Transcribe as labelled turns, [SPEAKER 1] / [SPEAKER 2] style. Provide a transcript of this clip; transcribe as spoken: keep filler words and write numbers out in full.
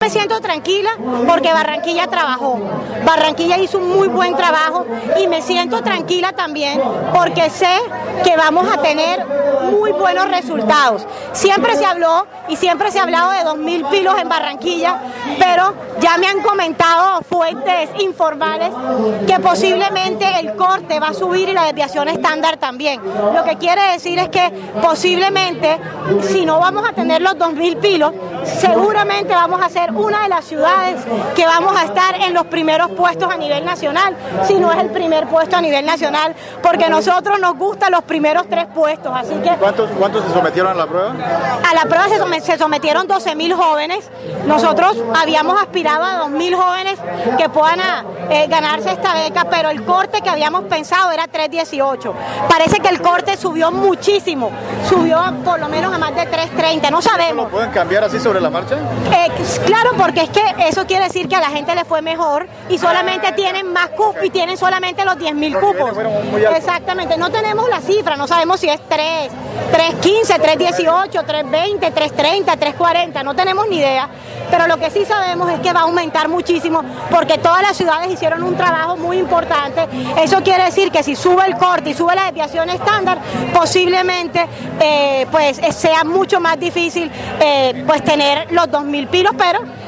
[SPEAKER 1] Me siento tranquila porque Barranquilla trabajó, Barranquilla hizo un muy buen trabajo y me siento tranquila también porque sé que vamos a tener muy buenos resultados. Siempre se habló y siempre se ha hablado de dos mil pilos en Barranquilla, pero ya me han comentado fuentes informales que posiblemente el corte va a subir y la desviación estándar también. Lo que quiere decir es que posiblemente, si no vamos a tener los dos mil pilos, seguramente vamos a ser una de las ciudades que vamos a estar en los primeros puestos a nivel nacional, si no es el primer puesto a nivel nacional, porque a nosotros nos gustan los primeros tres puestos. Así que
[SPEAKER 2] ¿Cuántos, cuántos se sometieron a la prueba?
[SPEAKER 1] A la prueba se, somet, se sometieron doce mil jóvenes. Nosotros habíamos aspirado a dos mil jóvenes que puedan a, eh, ganarse esta beca, pero el corte que habíamos pensado era tres dieciocho. Parece que el corte subió muchísimo, subió por lo menos a más de tres treinta, no sabemos.
[SPEAKER 2] ¿Lo pueden cambiar así sobre la marcha?
[SPEAKER 1] Eh, claro, porque es que eso quiere decir que a la gente le fue mejor y solamente tienen más cupos y tienen solamente los diez mil cupos. Exactamente, no tenemos la cifra, no sabemos si es tres, tres quince, tres dieciocho, tres veinte, tres treinta, tres cuarenta, no tenemos ni idea, pero lo que sí sabemos es que va a aumentar muchísimo porque todas las ciudades hicieron un trabajo muy importante. Eso quiere decir que si sube el corte y sube la desviación estándar, posiblemente eh, pues sea mucho más difícil eh, pues tener los dos mil pilos, pero